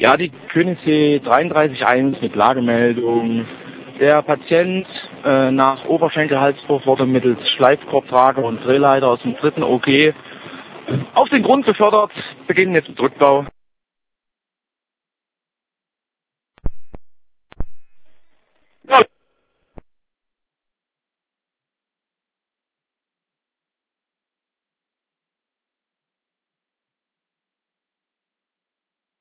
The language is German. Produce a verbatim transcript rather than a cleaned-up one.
Ja, die Königssee dreiunddreißig eins mit Lagemeldung. Der Patient äh, nach Oberschenkel-Halsbruch wurde mittels Schleifkorbtrage und Drehleiter aus dem dritten O G auf den Grund befördert. Beginnen jetzt mit Rückbau.